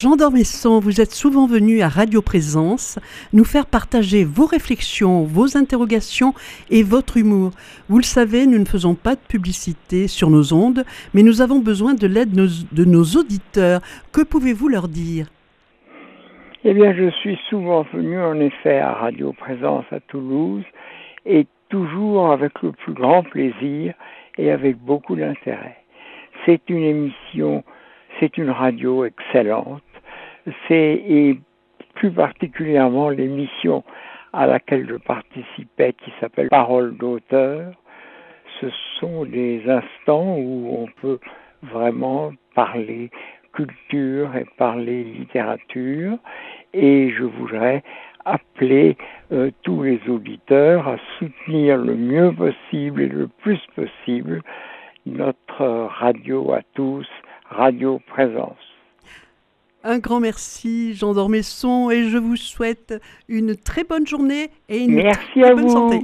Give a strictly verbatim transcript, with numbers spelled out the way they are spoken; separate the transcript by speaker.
Speaker 1: Jean d'Ormesson, vous êtes souvent venu à Radio Présence nous faire partager vos réflexions, vos interrogations et votre humour. Vous le savez, nous ne faisons pas de publicité sur nos ondes, mais nous avons besoin de l'aide nos- de nos auditeurs. Que pouvez-vous leur dire ?
Speaker 2: Eh bien, je suis souvent venu en effet à Radio Présence à Toulouse et toujours avec le plus grand plaisir et avec beaucoup d'intérêt. C'est une émission, c'est une radio excellente. C'est et plus particulièrement l'émission à laquelle je participais qui s'appelle Parole d'auteur. Ce sont des instants où on peut vraiment parler culture et parler littérature, et je voudrais appeler euh, tous les auditeurs à soutenir le mieux possible et le plus possible notre radio à tous, Radio Présence.
Speaker 1: Un grand merci, Jean d'Ormesson, et je vous souhaite une très bonne journée et une
Speaker 2: Merci
Speaker 1: très
Speaker 2: à
Speaker 1: bonne
Speaker 2: vous.
Speaker 1: santé.